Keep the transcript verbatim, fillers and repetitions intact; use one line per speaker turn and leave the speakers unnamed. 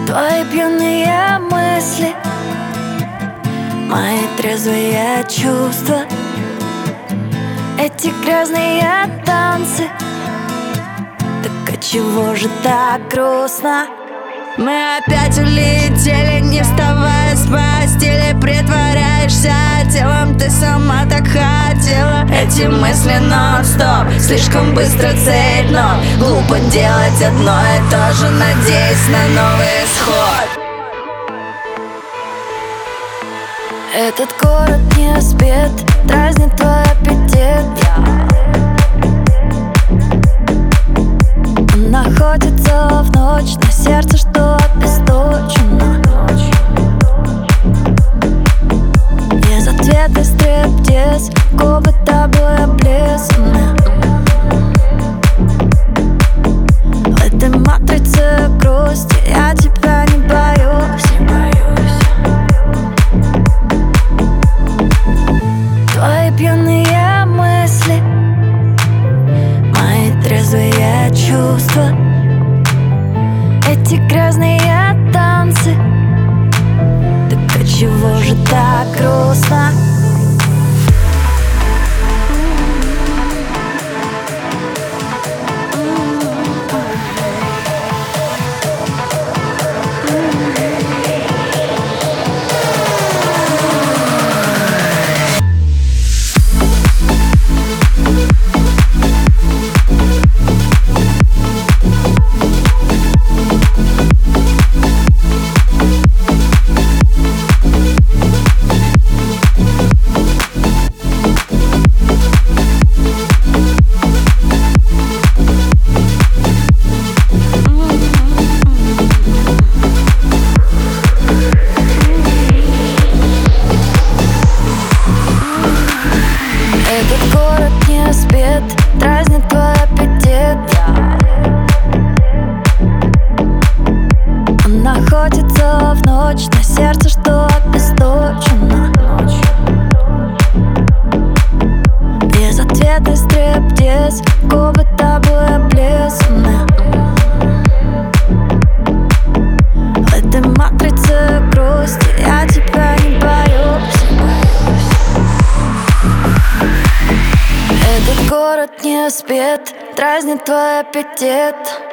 Твои пьяные мысли, мои трезвые чувства, эти грязные танцы. Так отчего же так грустно?
Мы опять улетели, не вставая с постели. Притворяешься телом, ты сама так хотела. Эти мысли нон-стоп, слишком быстро цель, но глупо делать одно и то же, надеясь на новый исход.
Этот город не спит, дразнит твой аппетит. Он находится в ночь, на сердце, что обесточено. Без ответа стриптиз, губы тобой облизаны. В этой матрице грусти я тебя не боюсь, не боюсь. Твои пьяные мысли, мои трезвые чувства, эти грязные танцы. Так отчего же так грустно? Этот город не спит, дразнит твой аппетит. Он находится в ночь, на сердце, что обесточено. Без ответа стриптиз, губы тобой облизаны. В этой матрице грусти я тебя не боюсь. Этот город не спит, дразнит твой аппетит.